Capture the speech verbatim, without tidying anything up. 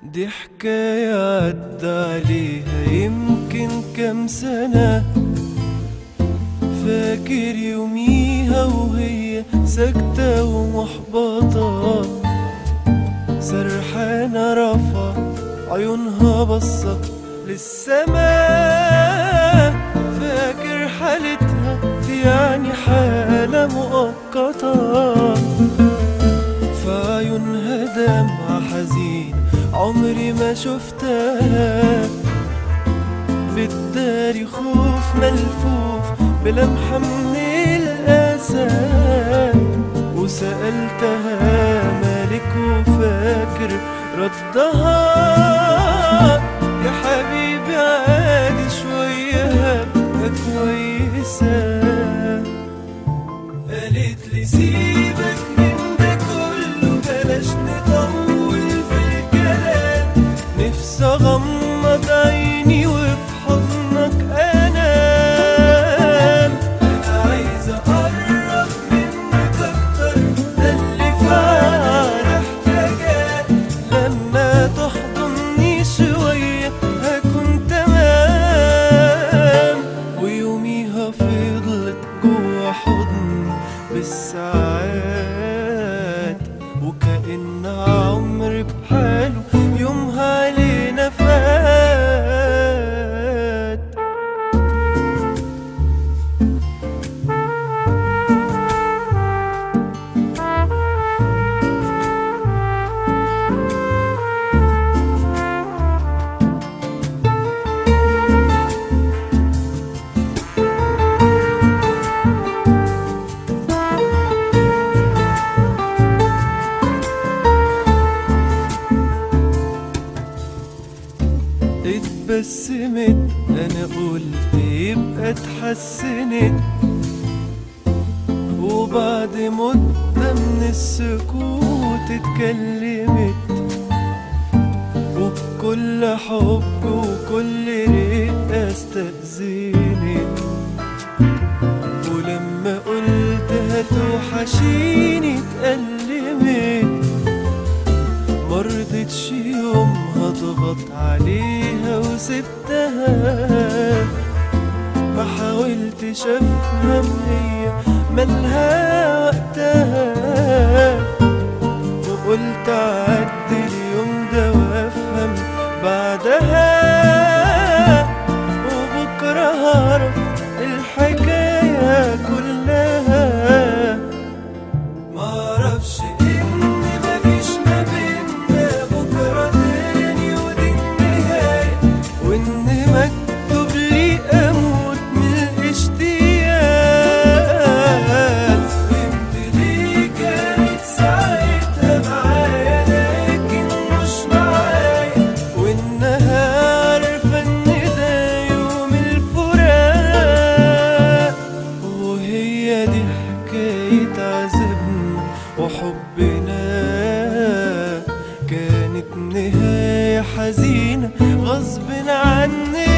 دي حكاية عدى عليها يمكن كام سنة، فاكر يوميها وهي ساكتة ومحبطة، سرحانة رافعة عيونها بصة للسماء، فاكر حالتها يعني حالة مؤقتة، في عيونها دمعة حزين عمري ما شفتها، بتداري خوف ملفوف بلمحة من الأسى، وسألتها مالك وفاكر ردها، يا حبيبي عادي شوية هبقى كويسة. قالت لي سيبك من ده كله بلاش نطول في الكلام، نفسي اغمض عيني وفي حضنك انام، انا عايز اقرب منك اكتر، ده اللي فعلا احتاجاه، لما تحضني شوية هكون تمام. ويوميها فضلت جوا حضني بالساعات، وكأن عمري بحاله يومها علينا فات. اتبسمت انا قلت يبقى اتحسنت، وبعد مدة من السكوت اتكلمت، وبكل حب وكل رقة استأذنت، ولما قلت هتوحشيني اتألمت، مرضتش يوم هضغط عليها وسبتها، ما حاولتش افهم هي مالها وقتها، وقلت اعدي اليوم ده وافهم بعدها، وبكره هعرف الحكاية كلها. معرفش ان مفيش ما بينا بكره تاني ودي النهاية، وان مكتوب لي اموت من الاشتياق، فهمت ليه كانت ساعتها معايا لكن مش معايا، وانها عارفة ان ده يوم الفراق، وهي دي حكاية عذابنا وحبنا، كانت نهاية حزينة غصب عني.